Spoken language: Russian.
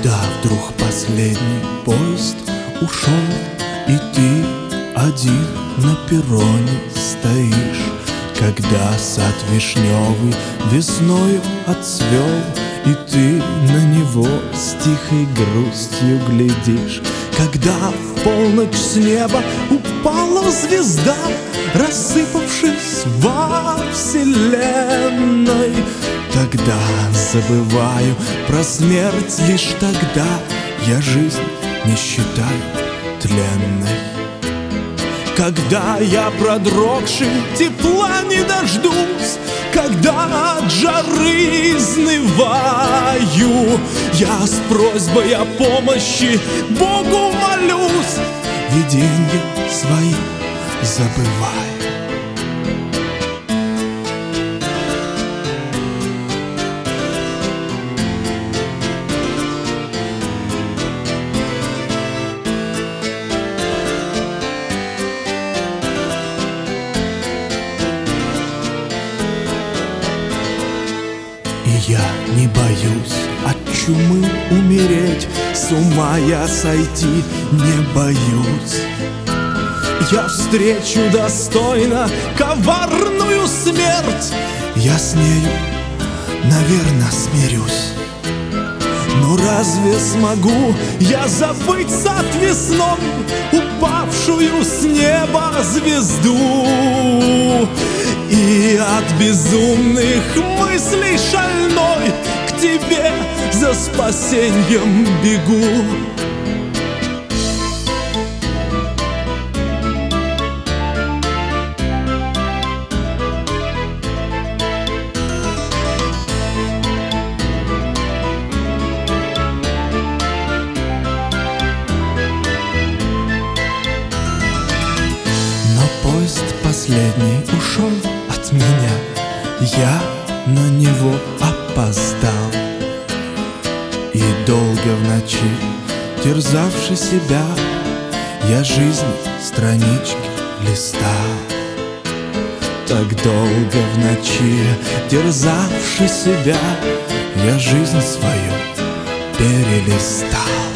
Когда вдруг последний поезд ушел, и ты один на перроне стоишь, когда сад вишневый весною отцвел, и ты на него с тихой грустью глядишь, когда в полночь с неба упала звезда, рассыпавшись во вселенной. Тогда забываю про смерть, лишь тогда я жизнь не считаю тленной. Когда я продрогший тепла не дождусь, когда от жары изнываю, я с просьбой о помощи Богу молюсь, виденья свои забывай. Я не боюсь от чумы умереть, с ума я сойти не боюсь. Я встречу достойно коварную смерть, я с нею, наверно, смирюсь. Но разве смогу я забыть сад весной, упавшую с неба звезду? И от безумных мыслей шальной к тебе за спасением бегу. Но поезд последний ушел от меня, я на него опоздал. И долго в ночи, терзавши себя, я жизни странички листал. Так долго в ночи, терзавши себя, я жизнь свою перелистал.